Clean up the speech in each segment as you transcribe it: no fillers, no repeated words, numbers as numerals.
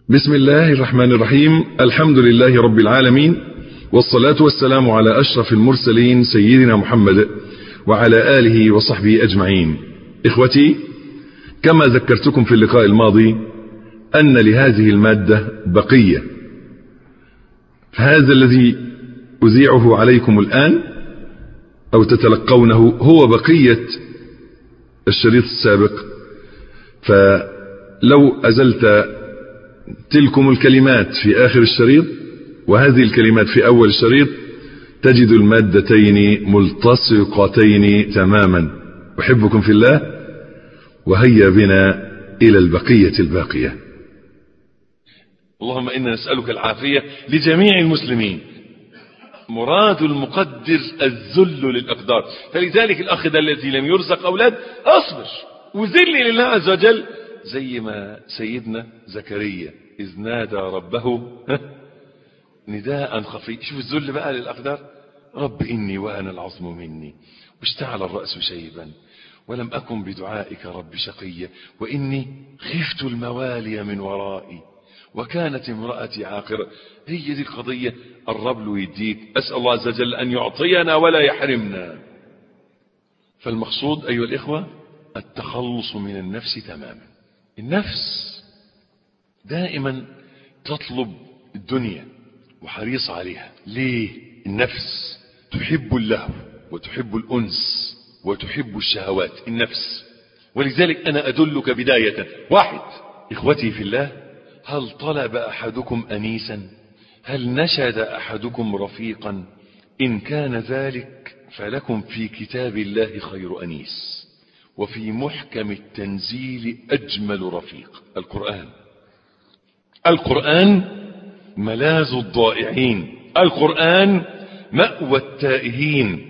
بسم الله الرحمن الرحيم. الحمد لله رب العالمين، والصلاة والسلام على أشرف المرسلين سيدنا محمد وعلى آله وصحبه أجمعين. إخوتي، كما ذكرتكم في اللقاء الماضي أن لهذه المادة بقية، فهذا الذي أذيعه عليكم الآن أو تتلقونه هو بقية الشريط السابق. فلو أزلت تلكم الكلمات في آخر الشريط وهذه الكلمات في أول الشريط تجد المادتين ملتصقتين تماما. أحبكم في الله، وهيا بنا إلى البقية الباقية. اللهم إنا نسألك العافية لجميع المسلمين. مراد المقدر الذل للأقدار، فلذلك الأخ ده الذي لم يرزق أولاد أصبر وذل لله عز وجل، زي ما سيدنا زكريا إذ نادى ربه نداء خفي. شوف الذل بقى للأقدار. رب إني وأنا العظم مني واشتعل الرأس شيبا ولم أكن بدعائك رب شقيا وإني خفت الموالي من ورائي وكانت امرأتي عاقرة. هي دي القضية. الرب له يديك. أسأل الله عز وجل أن يعطينا ولا يحرمنا. فالمقصود أيها الإخوة التخلص من النفس تماما. النفس دائما تطلب الدنيا وحريص عليها. ليه؟ النفس تحب اللهو وتحب الأنس وتحب الشهوات النفس. ولذلك أنا أدلك بداية. واحد، إخوتي في الله، هل طلب أحدكم أنيسا؟ هل نشد أحدكم رفيقا؟ إن كان ذلك فلكم في كتاب الله خير أنيس وفي محكم التنزيل أجمل رفيق. القرآن. القرآن ملاذ الضائعين، القرآن مأوى التائهين،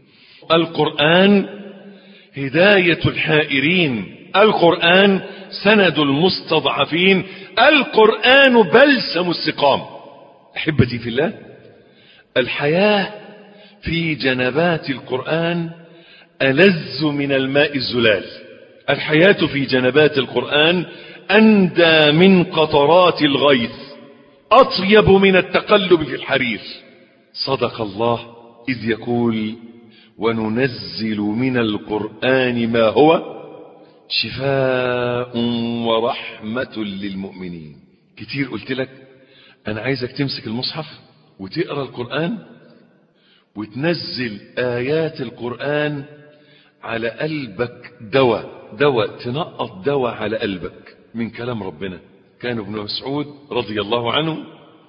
القرآن هداية الحائرين، القرآن سند المستضعفين، القرآن بلسم السقام. أحبتي في الله، الحياة في جنبات القرآن ألذ من الماء الزلال. الحياة في جنبات القرآن أندى من قطرات الغيث، أطيب من التقلب في الحرير. صدق الله إذ يقول وننزل من القرآن ما هو شفاء ورحمة للمؤمنين. كتير قلت لك أنا عايزك تمسك المصحف وتقرأ القرآن وتنزل آيات القرآن على قلبك دواء تنقط دواء على قلبك من كلام ربنا. كان ابن مسعود رضي الله عنه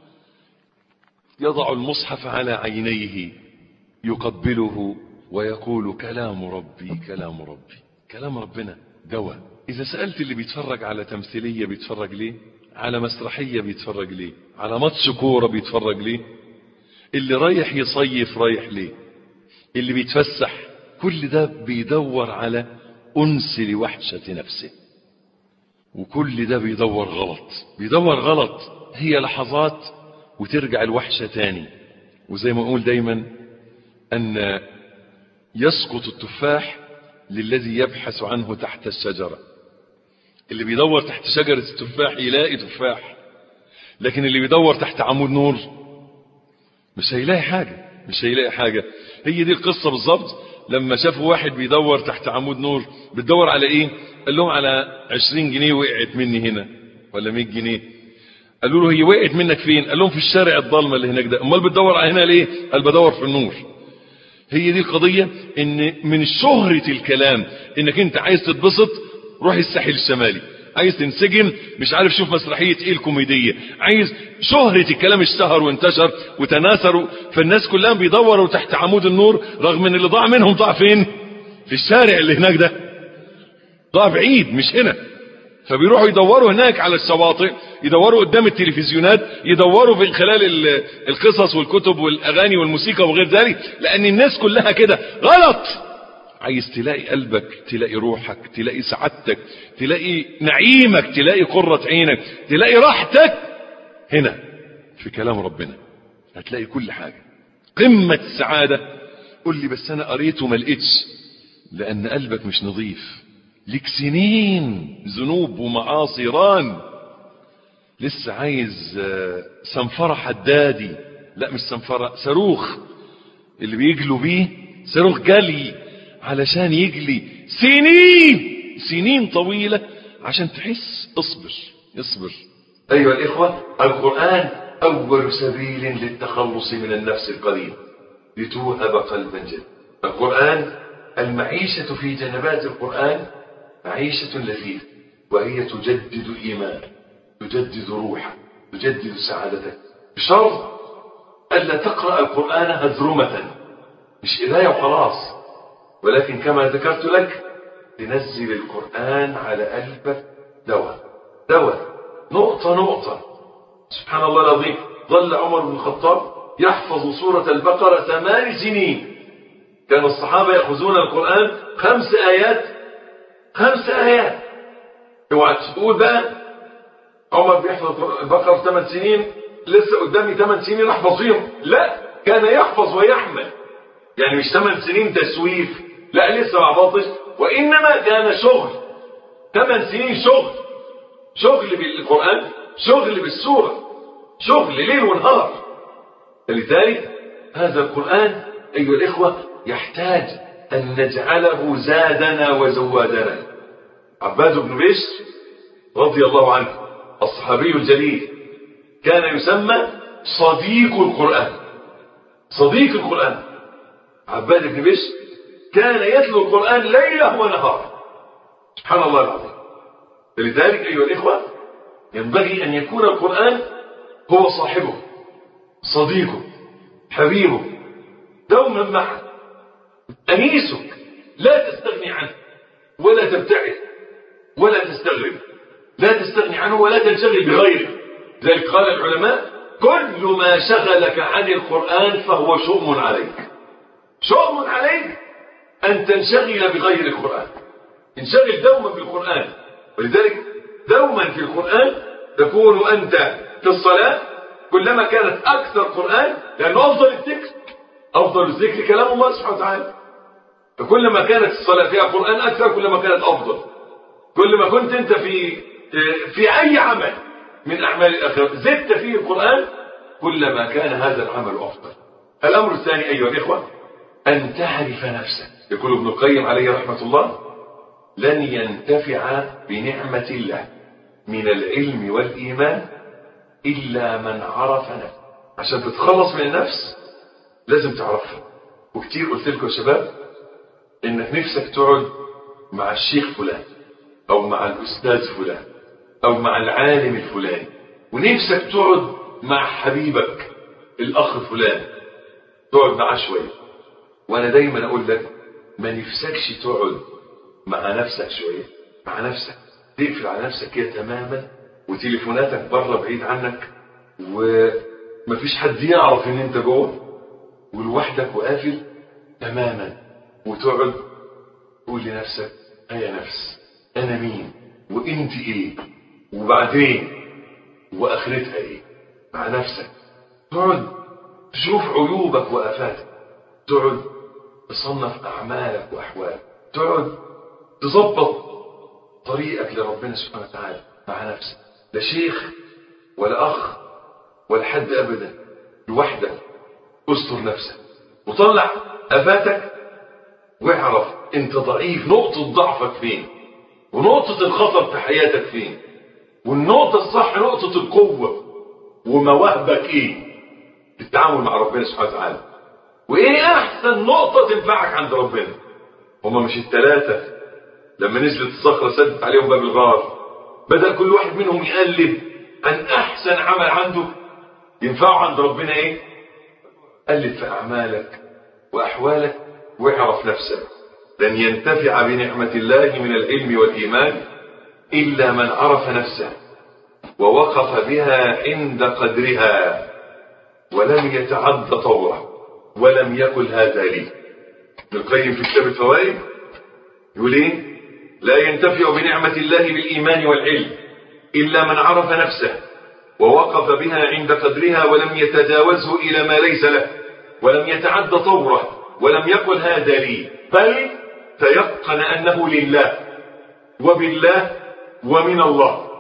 يضع المصحف على عينيه يقبله ويقول كلام ربي كلام ربي. كلام ربنا دواء. إذا سألت اللي بيتفرج على تمثيلية بيتفرج ليه؟ على مسرحية بيتفرج ليه؟ على ماتش كورة بيتفرج ليه؟ اللي رايح يصيف رايح ليه؟ اللي بيتفسح كل ده بيدور على أنس لوحشة نفسه، وكل ده بيدور غلط. هي لحظات وترجع الوحشة تاني. وزي ما أقول دايما أن يسقط التفاح للذي يبحث عنه تحت الشجرة. اللي بيدور تحت شجرة التفاح يلاقي تفاح، لكن اللي بيدور تحت عمود نور مش هيلاقي حاجة. هي دي القصة بالظبط. لما شافوا واحد بيدور تحت عمود نور، بتدور على ايه؟ قال لهم على 20 جنيه وقعت مني هنا، ولا 100 جنيه. قالوا له هي وقعت منك فين؟ قال لهم في الشارع الضلمة اللي هناك ده. امال بتدور على هنا ليه؟ قال بدور في النور. هي دي القضية. ان من شهرة الكلام انك انت عايز تتبسط روح الساحل الشمالي، عايز تنسجم مش عارف شوف مسرحية ايه الكوميدية، عايز شهرة الكلام اشتهر وانتشر وتناثروا، فالناس كلها بيدوروا تحت عمود النور، رغم ان اللي ضاع منهم ضاع فين؟ في الشارع اللي هناك ده، ضاع بعيد مش هنا. فبيروحوا يدوروا هناك على الشواطئ، يدوروا قدام التلفزيونات، يدوروا في خلال القصص والكتب والأغاني والموسيقى وغير ذلك، لأن الناس كلها كده غلط. عايز تلاقي قلبك، تلاقي روحك، تلاقي سعادتك، تلاقي نعيمك، تلاقي قرة عينك، تلاقي راحتك هنا في كلام ربنا. هتلاقي كل حاجة قمة السعادة. قل لي بس أنا قريت وما لقيتش، لأن قلبك مش نظيف. لك سنين ذنوب ومعاصي ران. لسه عايز صنفرة حدادي، لا مش صنفرة، صاروخ اللي بيجلوا بيه، صاروخ جلي علشان يجلي سنين طويلة عشان تحس. اصبر أيها الإخوة. القرآن أول سبيل للتخلص من النفس القديمة لتوهب قلبا جديدا. القرآن، المعيشة في جنبات القرآن معيشة لذيذة، وهي تجدد إيمانك، تجدد روحك، تجدد سعادتك، بشرط ألا تقرأ القرآن هذرمة، مش قراية وخلاص، ولكن كما ذكرت لك تنزل القرآن على قلبك دواء نقطة. سبحان الله العظيم، ظل عمر بن الخطاب يحفظ سورة البقرة 8 سنين. كان الصحابة يأخذون القرآن 5 آيات. اوعى تقول بقى عمر بيحفظ البقرة 8 سنين، لسه قدامي 8 سنين احفظ فيهم. لا، كان يحفظ ويحمل، يعني مش 8 سنين تسويف، لا لسه ما عبطش، وإنما كان شغل. 8 سنين شغل بالقرآن، شغل بالسورة، شغل ليل ونهار. لذلك هذا القرآن أيها الإخوة يحتاج أن نجعله زادنا وزوادنا. عباد بن بشر رضي الله عنه الصحابي الجليل كان يسمى صديق القرآن. عباد بن بشر كان يتلو القرآن ليله ونهار، سبحان الله العظيم. لذلك أيها الإخوة ينبغي أن يكون القرآن هو صاحبه، صديقه، حبيبه، دوما معه، أنيسك، لا تستغني عنه ولا تبتعد ولا تستغرب، لا تستغني عنه ولا تنشغل بغيره. ذلك قال العلماء: كل ما شغلك عن القرآن فهو شؤم عليك أن تنشغل بغير القرآن. انشغل دوما بالقرآن. ولذلك دوما في القرآن تكون أنت في الصلاة، كلما كانت أكثر قرآن، لأنه أفضل الذكر كلام الله سبحانه وتعالى، فكلما كانت الصلاة فيها قرآن أكثر كلما كانت أفضل. كل ما كنت أنت في أي عمل من أعمال الآخرة زدت فيه القرآن كلما كان هذا العمل أفضل. الأمر الثاني أيها الإخوة أن تعرف نفسك. يقول ابن القيم عليه رحمة الله: لن ينتفع بنعمة الله من العلم والإيمان إلا من عرف نفسه. عشان تتخلص من النفس لازم تعرفها. وكتير قلت لكم يا شباب إنك نفسك تقعد مع الشيخ فلان أو مع الأستاذ فلان أو مع العالم الفلاني، ونفسك تقعد مع حبيبك الأخ فلان، تقعد معاه شوية. وأنا دايما أقول لك ما نفسكش تقعد مع نفسك شوية، مع نفسك تقفل على نفسك كده تماما، وتليفوناتك بره بعيد عنك، ومفيش حد يعرف ان انت جوه، ولوحدك وقافل تماما، وتقعد تقول لنفسك: يا نفس انا مين وانت ايه وبعدين واخرتها ايه. مع نفسك تقعد تشوف عيوبك وآفاتك، تقعد تصنف اعمالك واحوالك، تقعد تظبط طريقك لربنا سبحانه وتعالى مع نفسك. لا شيخ ولا أخ ولا حد أبدا، لوحدك. استر نفسك وطلع آفاتك، واعرف انت ضعيف، نقطة ضعفك فين، ونقطة الخطر في حياتك فين، والنقطة الصح نقطة القوة، ومواهبك ايه في التعامل مع ربنا سبحانه وتعالى، وايه احسن نقطة تنفعك عند ربنا. هما مش الثلاثة لما نزلت الصخرة سدت عليهم باب الغار، بدأ كل واحد منهم يقلب عن احسن عمل عنده ينفعه عند ربنا ايه؟ قلب في اعمالك واحوالك واعرف نفسك. لن ينتفع بنعمة الله من العلم والايمان الا من عرف نفسه ووقف بها عند قدرها ولم يتعد طوره ولم يقل هذا لي. ابن القيم في كتاب الفوائد يقول ايه؟ لا ينتفع بنعمة الله بالإيمان والعلم إلا من عرف نفسه ووقف بها عند قدرها ولم يتجاوزه إلى ما ليس له ولم يتعد طوره ولم يقل هذا لي، بل تيقن أنه لله وبالله ومن الله.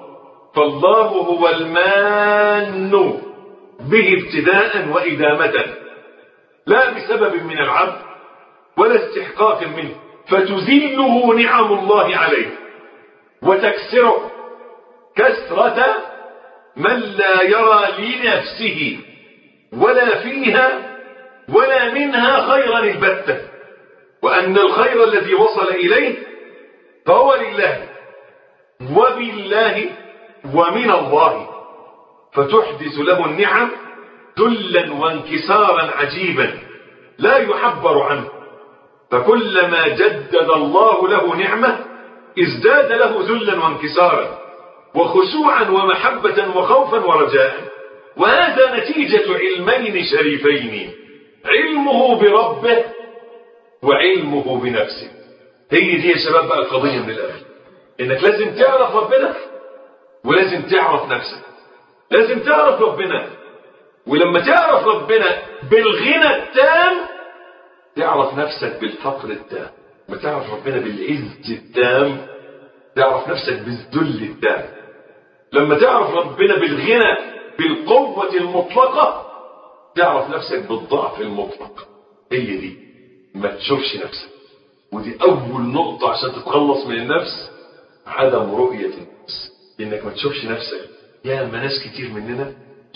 فالله هو المان به ابتداء وإدامة، لا بسبب من العبد ولا استحقاق منه، فتزيله نعم الله عليه وتكسره كسرة من لا يرى لنفسه ولا فيها ولا منها خيرا البتة، وأن الخير الذي وصل إليه فهو لله وبالله ومن الله، فتحدث له النعم ذلا وانكسارا عجيبا لا يعبر عنه، فكلما جدد الله له نعمة ازداد له ذلا وانكسارا وخشوعا ومحبة وخوفا ورجاء. وهذا نتيجة علمين شريفين، علمه بربه وعلمه بنفسه. هي دي يا شباب بقى القضية من الآخر، انك لازم تعرف ربنا ولازم تعرف نفسك. لازم تعرف ربنا، ولما تعرف ربنا بالغنى التام تعرف نفسك بالفقر التام. لما تعرف ربنا بالعز التام تعرف نفسك بالذل التام. لما تعرف ربنا بالغنى بالقوة المطلقة تعرف نفسك بالضعف المطلق. هي دي ما تشوفش نفسك، ودي أول نقطة عشان تتخلص من النفس، عدم رؤية النفس. إنك ما تشوفش نفسك. يا ما ناس كتير مننا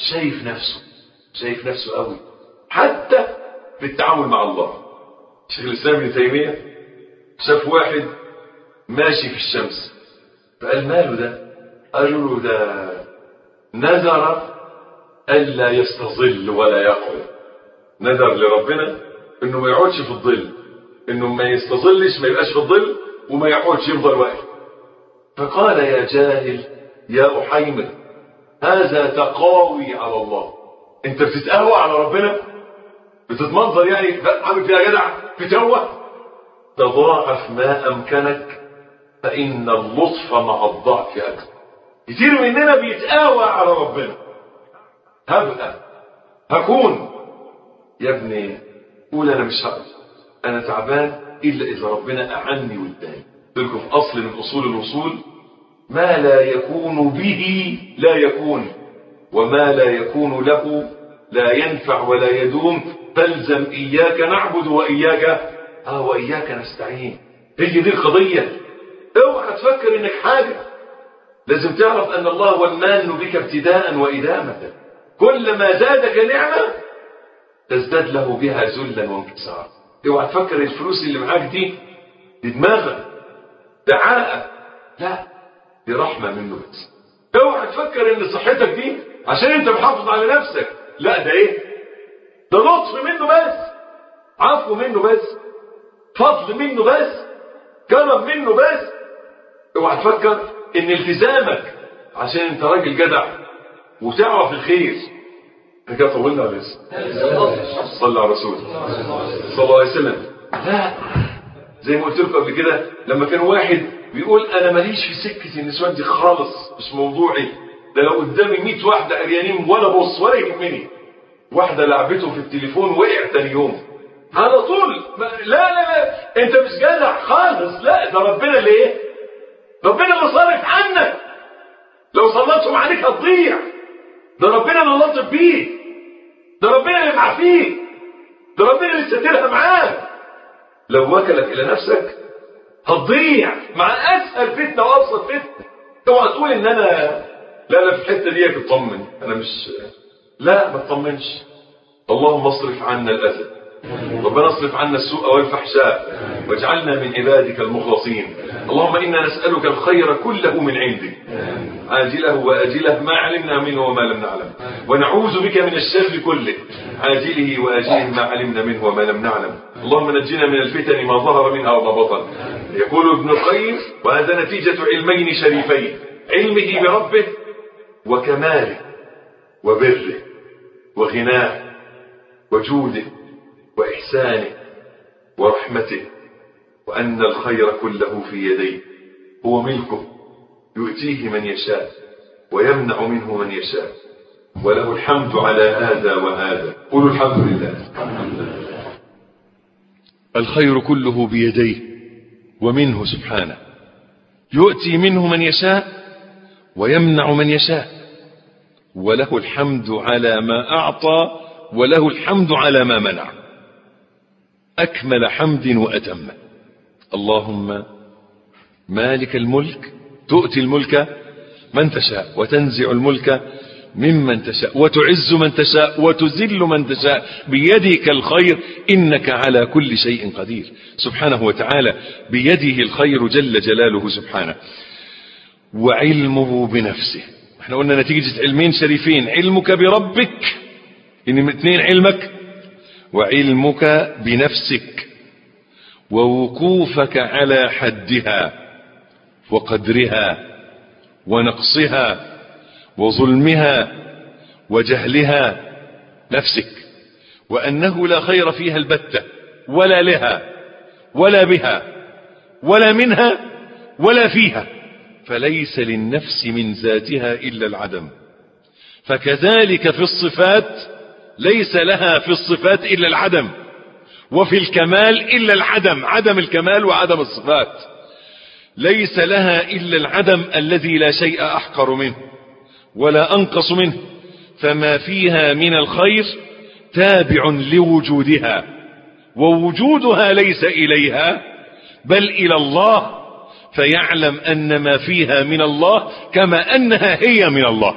شايف نفسه قوي، حتى في التعامل مع الله. شيخ الإسلام ابن تيمية شاف واحد ماشي في الشمس فقال ماله ده؟ قالوا له ده نذر ألا يستظل ولا يقعد. نذر لربنا إنه ما يقعدش في الظل، إنه ما يستظلش، ما يبقاش في الظل، وما يقعدش، يفضل واقف. فقال يا جاهل يا أحيمر هذا تقاوي على الله. انت بتتقوى على ربنا؟ بتتمنظر يعني عامل فيها جدع بتروح؟ تضاعف ما أمكنك فإن اللطف مع الضعف أكثر. كتير مننا بيتقاوى على ربنا. هكون يا ابني قول أنا مش هقدر، أنا تعبان إلا إذا ربنا أعني واداني. تلكم في أصل من أصول الوصول، ما لا يكون به لا يكون، وما لا يكون له لا ينفع ولا يدوم، فالزم إياك نعبد وإياك نستعين. هي دي القضية. اوعى تفكر انك حاجة. لازم تعرف ان الله هو المان بك ابتداء وإدامة. كلما زادك نعمة تزداد له بها ذلا وانكسارا. اوعى تفكر الفلوس اللي معاك دي دماغك دعاء، لا، دي رحمة منه بس. اوعى تفكر ان صحتك دي عشان انت محافظ على نفسك، لا، ده ايه؟ ده لطف منه بس، عفو منه بس، فضل منه بس، كرم منه بس. اوعى تفكر ان التزامك عشان انت راجل جدع وتعرف الخير. احنا كده طولنا ولا لسه؟ صلى على رسول صلى الله عليه وسلم. لا، زي ما قلت لكم قبل كده، لما كان واحد بيقول انا ماليش في سكه النسوان دي خالص، مش موضوعي، ده لو قدامي 100 واحده عريانين ولا بص ولا يهمني. واحده لعبته في التليفون وقع تاني يوم على طول. لا انت مش جدع خالص. لا، ده ربنا اللي ايه؟ ربنا اللي صارف عنك. لو صلتهم عليك هتضيع. ده ربنا اللي لطف بيك، ده ربنا اللي معافيك، ده ربنا اللي سدرها معاك. لو وكلك الى نفسك هتضيع مع اسهل فتنه وابسط فتنه. اوعى تقول ان انا لا في الحته دي اطمن، انا مش، لا، ما تطمنش. اللهم اصرف عنا الاذى، ربنا اصرف عنا السوء والفحشاء، واجعلنا من عبادك المخلصين. اللهم انا نسالك الخير كله من عندك، عاجله واجله ما علمنا منه وما لم نعلم، ونعوذ بك من الشر كله عاجله واجله ما علمنا منه وما لم نعلم. اللهم نجنا من الفتن ما ظهر منها وما بطن. يقول ابن القيم وهذا نتيجة علمين شريفين، علمه بربه وكماله وبره وغناه وجوده وإحسانه ورحمته، وأن الخير كله في يديه، هو ملكه يؤتيه من يشاء ويمنع منه من يشاء، وله الحمد على هذا وهذا. قولوا الحمد لله. الخير كله بيديه ومنه سبحانه، يؤتي منه من يشاء ويمنع من يشاء، وله الحمد على ما أعطى وله الحمد على ما منع، أكمل حمد وأتم. اللهم مالك الملك تؤتي الملك من تشاء وتنزع الملك ممن تشاء وتعز من تشاء وتذل من تشاء بيدك الخير إنك على كل شيء قدير. سبحانه وتعالى بيده الخير جل جلاله سبحانه. وعلمه بنفسه، احنا قلنا نتيجة علمين شريفين، علمك بربك إن 2 علمك، وعلمك بنفسك، ووقوفك على حدها وقدرها ونقصها وظلمها وجهلها، نفسك، وأنه لا خير فيها البتة ولا لها ولا بها ولا منها ولا فيها، فليس للنفس من ذاتها إلا العدم. فكذلك في الصفات ليس لها في الصفات إلا العدم، وفي الكمال إلا العدم، عدم الكمال وعدم الصفات، ليس لها إلا العدم الذي لا شيء أحقر منه ولا أنقص منه، فما فيها من الخير تابع لوجودها، ووجودها ليس إليها بل إلى الله، فيعلم أن ما فيها من الله كما أنها هي من الله.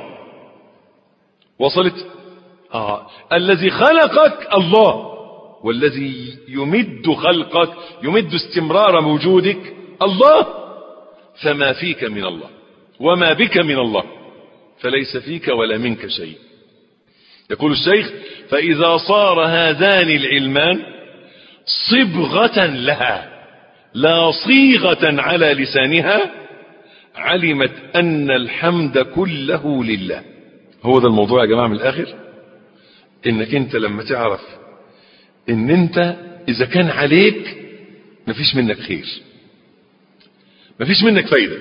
وصلت؟ الذي خلقك الله، والذي يمد خلقك يمد استمرار وجودك الله، فما فيك من الله وما بك من الله، فليس فيك ولا منك شيء. يقول الشيخ: فإذا صار هذان العلمان صبغة لها لا صيغة على لسانها، علمت أن الحمد كله لله. هو ده الموضوع يا جماعة من الآخر، إنك أنت لما تعرف إن أنت إذا كان عليك مفيش منك خير، مفيش منك فايدة،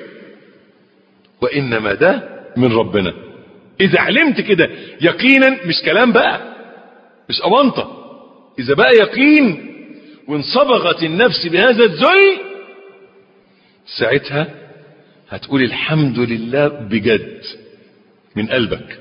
وإنما ده من ربنا. إذا علمت كده يقينا، مش كلام بقى، مش أونطة، إذا بقى يقين وانصبغت النفس بهذا الذل، ساعتها هتقول الحمد لله بجد من قلبك،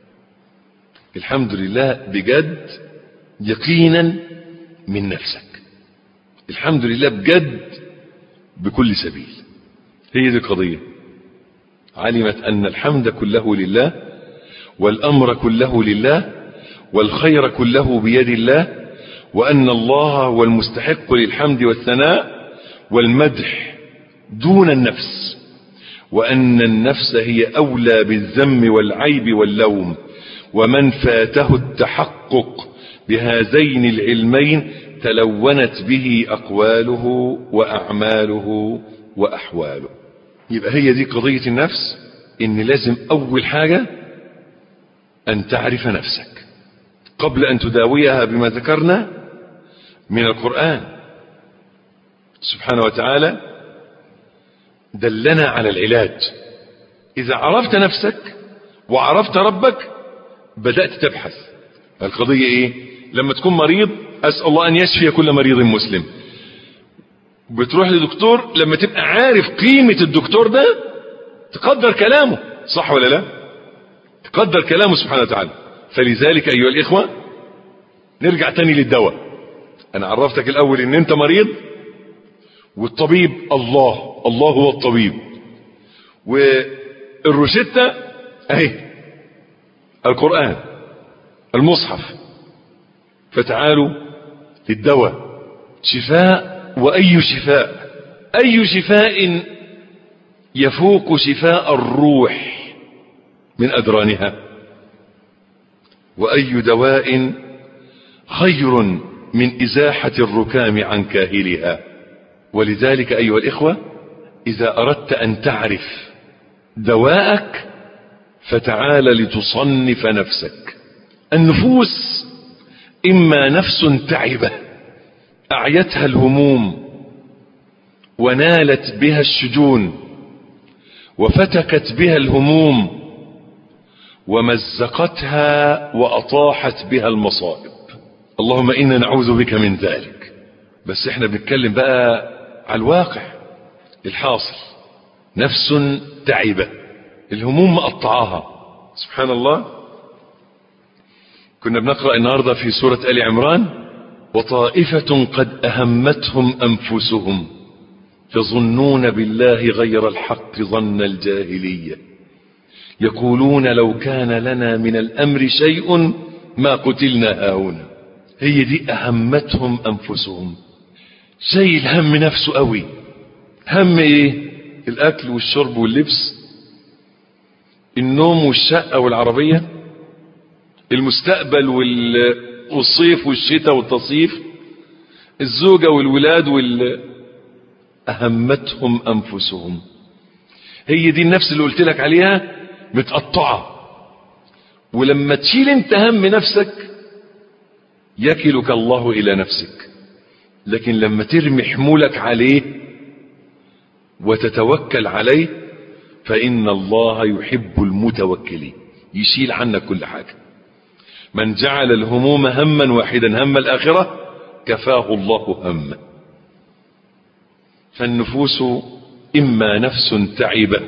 الحمد لله بجد يقينا من نفسك، الحمد لله بجد بكل سبيل. هي دي القضية. علمت أن الحمد كله لله، والأمر كله لله، والخير كله بيد الله، وأن الله هو المستحق للحمد والثناء والمدح دون النفس، وأن النفس هي أولى بالذم والعيب واللوم، ومن فاته التحقق بهذين العلمين تلونت به أقواله وأعماله وأحواله. يبقى هي دي قضية النفس، إن لازم أول حاجة أن تعرف نفسك قبل أن تداويها بما ذكرنا من القرآن. سبحانه وتعالى دلنا على العلاج. إذا عرفت نفسك وعرفت ربك بدأت تبحث. القضية إيه؟ لما تكون مريض أسأل الله أن يشفي كل مريض مسلم، بتروح لدكتور، لما تبقى عارف قيمة الدكتور ده تقدر كلامه، صح ولا لا؟ تقدر كلامه سبحانه وتعالى. فلذلك أيها الإخوة نرجع تاني للدواء. أنا عرفتك الأول إن أنت مريض، والطبيب الله، الله هو الطبيب، والروشتة أهي القرآن المصحف. فتعالوا للدواء، شفاء، وأي شفاء؟ أي شفاء يفوق شفاء الروح من أدرانها؟ وأي دواء خير من إزاحة الركام عن كاهلها؟ ولذلك أيها الإخوة إذا أردت أن تعرف دواءك فتعال لتصنف نفسك. النفوس إما نفس تعبة أعيتها الهموم ونالت بها الشجون وفتكت بها الهموم ومزقتها وأطاحت بها المصائب. اللهم إنا نعوذ بك من ذلك. بس احنا بنتكلم بقى على الواقع الحاصل. نفس تعبة الهموم مقطعاها. سبحان الله. كنا بنقرأ النهاردة في سورة آل عمران: وطائفة قد أهمتهم أنفسهم يظنون بالله غير الحق ظن الجاهلية يقولون لو كان لنا من الأمر شيء ما قتلنا هاهنا. هي دي أهمتهم أنفسهم. شايل هم نفسه قوي. هم ايه؟ الأكل والشرب واللبس، النوم والشقة والعربية، المستقبل والصيف والشتاء والتصيف، الزوجة والولاد أهمتهم أنفسهم. هي دي النفس اللي قلت لك عليها متقطعة. ولما تشيل انت هم نفسك يكلك الله إلى نفسك، لكن لما ترمي حمولك عليه وتتوكل عليه فإن الله يحب المتوكلين، يشيل عنك كل حاجة. من جعل الهموم هما واحدا هم الآخرة كفاه الله همه. فالنفوس إما نفس تعبة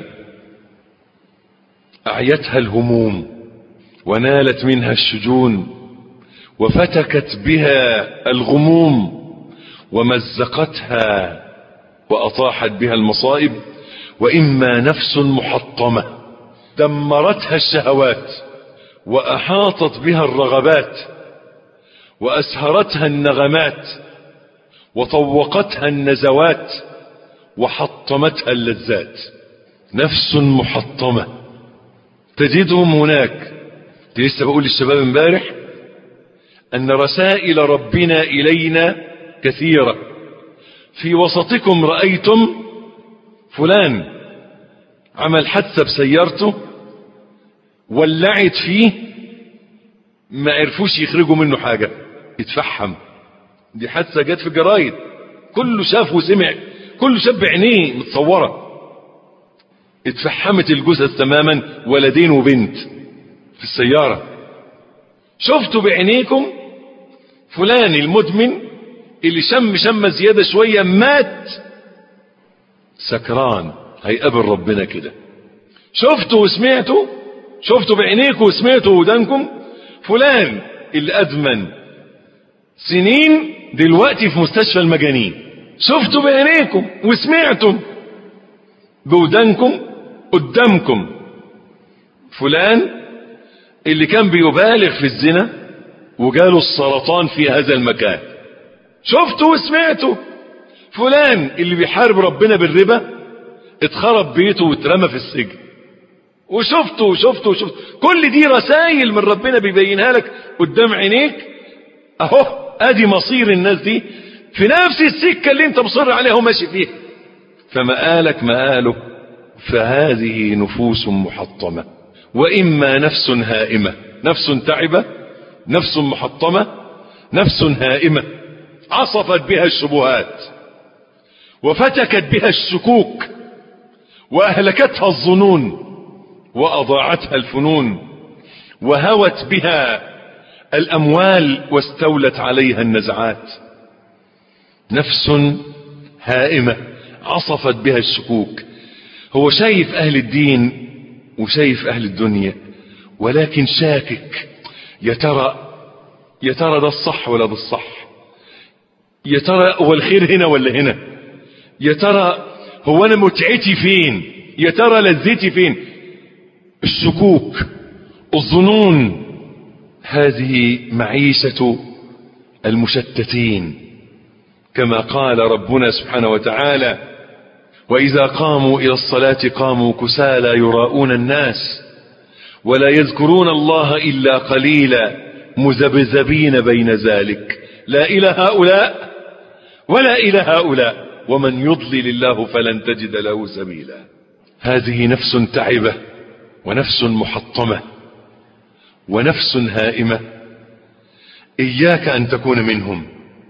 أعيتها الهموم ونالت منها الشجون وفتكت بها الغموم ومزقتها وأطاحت بها المصائب، وإما نفس محطمة دمرتها الشهوات وأحاطت بها الرغبات وأسهرتها النغمات وطوقتها النزوات وحطمتها اللذات. نفس محطمة تجدهم هناك. لسه بقول للشباب امبارح أن رسائل ربنا إلينا كثيرة. في وسطكم رأيتم فلان عمل حادثة بسيارته ولعت فيه، ما عرفوش يخرجوا منه حاجة، اتفحم. دي حادثة جت في الجرايد، كله شاف وسمع، كله شاف بعينيه متصورة. اتفحمت الجثث تماما، ولدين وبنت في السيارة. شفتوا بعينيكم فلان المدمن اللي شم زيادة شوية مات سكران، هيقابل ربنا كده. شفتوا وسمعتوا، شفتوا بعينيكم وسمعتوا ودانكم فلان اللي أدمن سنين دلوقتي في مستشفى المجانين. شفتوا بعينيكم وسمعتوا بودانكم قدامكم فلان اللي كان بيبالغ في الزنا وجاله السرطان في هذا المكان. شفتوا وسمعتوا فلان اللي بيحارب ربنا بالربا اتخرب بيته واترمى في السجن. وشفتوا كل دي رسائل من ربنا بيبينها لك قدام عينيك. اهو ادي مصير الناس دي في نفس السكة اللي انت مصر عليها وماشي فيها. فمآلك مآله. فهذه نفوس محطمة. وإما نفس هائمة، نفس تعبة، نفس محطمة، نفس هائمة عصفت بها الشبهات وفتكت بها الشكوك وأهلكتها الظنون وأضاعتها الفنون وهوت بها الأموال واستولت عليها النزعات. نفس هائمة عصفت بها الشكوك. هو شايف أهل الدين وشايف أهل الدنيا، ولكن شاكك، يا ترى ده الصح ولا ده الصح؟ يا ترى هو الخير هنا ولا هنا؟ يا ترى هو أنا متعتي فين؟ يا ترى لذتي فين؟ الشكوك، الظنون. هذه معيشة المشتتين، كما قال ربنا سبحانه وتعالى: وإذا قاموا إلى الصلاة قاموا كسالى يراءون الناس ولا يذكرون الله إلا قليلا مذبذبين بين ذلك لا إلى هؤلاء ولا إلى هؤلاء ومن يضلل الله فلن تجد له سبيلا. هذه نفس تعبة ونفس محطمة ونفس هائمة. إياك أن تكون منهم،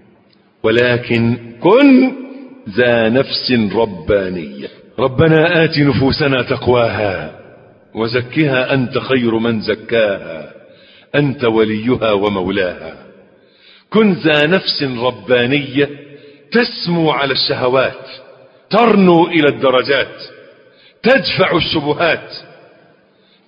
ولكن كن ذا نفس ربانية. ربنا آت نفوسنا تقواها وزكها أنت خير من زكاها أنت وليها ومولاها. كن ذا نفس ربانية تسمو على الشهوات، ترنو إلى الدرجات، تدفع الشبهات،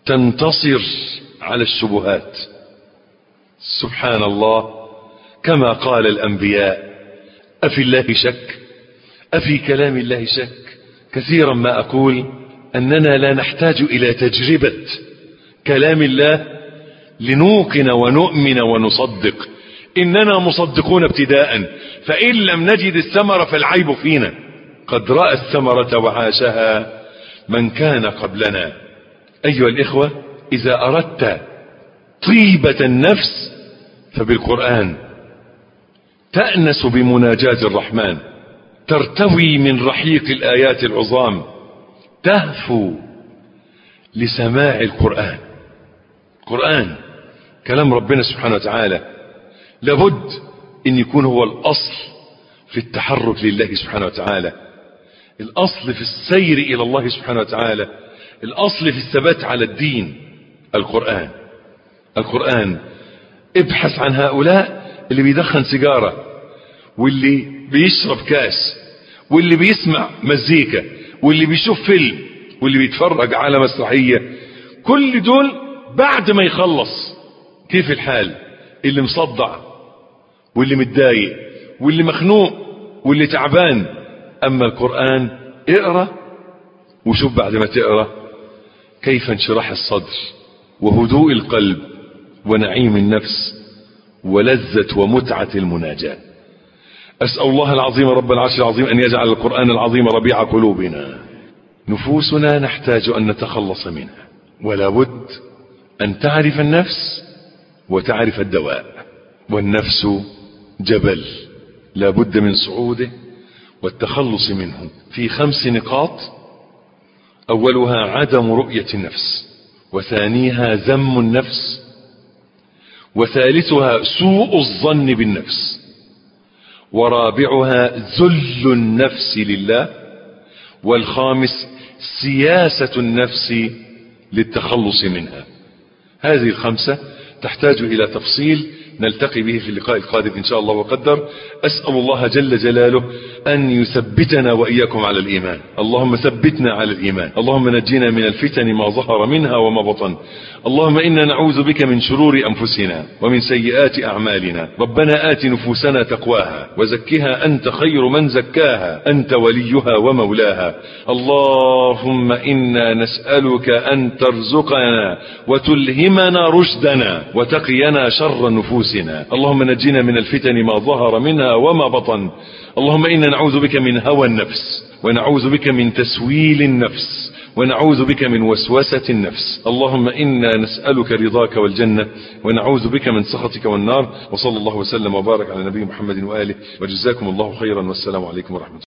تنتصر على الشبهات. سبحان الله، كما قال الأنبياء: أفي الله شك؟ أفي كلام الله شك؟ كثيرا ما أقول أننا لا نحتاج إلى تجربة كلام الله لنوقن ونؤمن ونصدق، إننا مصدقون ابتداء، فإن لم نجد الثمرة فالعيب فينا. قد رأى الثمرة وعاشها من كان قبلنا. أيها الإخوة، إذا أردت طيبة النفس فبالقرآن تأنس بمناجاة الرحمن، ترتوي من رحيق الآيات العظام، تهفو لسماع القرآن. القرآن كلام ربنا سبحانه وتعالى، لابد أن يكون هو الأصل في التحرك لله سبحانه وتعالى، الأصل في السير إلى الله سبحانه وتعالى، الأصل في الثبات على الدين. القرآن. ابحث عن هؤلاء اللي بيدخن سيجارة، واللي بيشرب كاس، واللي بيسمع مزيكا، واللي بيشوف فيلم، واللي بيتفرج على مسرحية. كل دول بعد ما يخلص كيف الحال؟ اللي مصدع، واللي متضايق، واللي مخنوق، واللي تعبان. أما القرآن اقرأ وشوف بعد ما تقرأ كيف انشراح الصدر وهدوء القلب ونعيم النفس ولذة ومتعة المناجاة. أسأل الله العظيم رب العرش العظيم أن يجعل القرآن العظيم ربيع قلوبنا. نفوسنا نحتاج أن نتخلص منها، ولا بد أن تعرف النفس وتعرف الدواء. والنفس جبل لا بد من صعوده والتخلص منه في 5 نقاط. أولها عدم رؤية النفس، وثانيها ذم النفس، وثالثها سوء الظن بالنفس، ورابعها ذل النفس لله، والخامس سياسة النفس للتخلص منها. هذه 5 تحتاج إلى تفصيل نلتقي به في اللقاء القادم إن شاء الله وقدر. أسأل الله جل جلاله أن يثبتنا وإياكم على الإيمان. اللهم ثبتنا على الإيمان. اللهم نجينا من الفتن ما ظهر منها وما بطن. اللهم إنا نعوذ بك من شرور أنفسنا ومن سيئات أعمالنا. ربنا آت نفوسنا تقواها وزكها أنت خير من زكاها، أنت وليها ومولاها. اللهم إنا نسألك أن ترزقنا وتلهمنا رشدنا وتقينا شر نفوسنا. اللهم نجينا من الفتن ما ظهر منها وما بطن. اللهم إنا نعوذ بك من هوى النفس، ونعوذ بك من تسويل النفس، ونعوذ بك من وسوسة النفس. اللهم إنا نسألك رضاك والجنة، ونعوذ بك من سخطك والنار. وصلى الله وسلم وبارك على نبي محمد وآله، وجزاكم الله خيرا، والسلام عليكم ورحمة الله.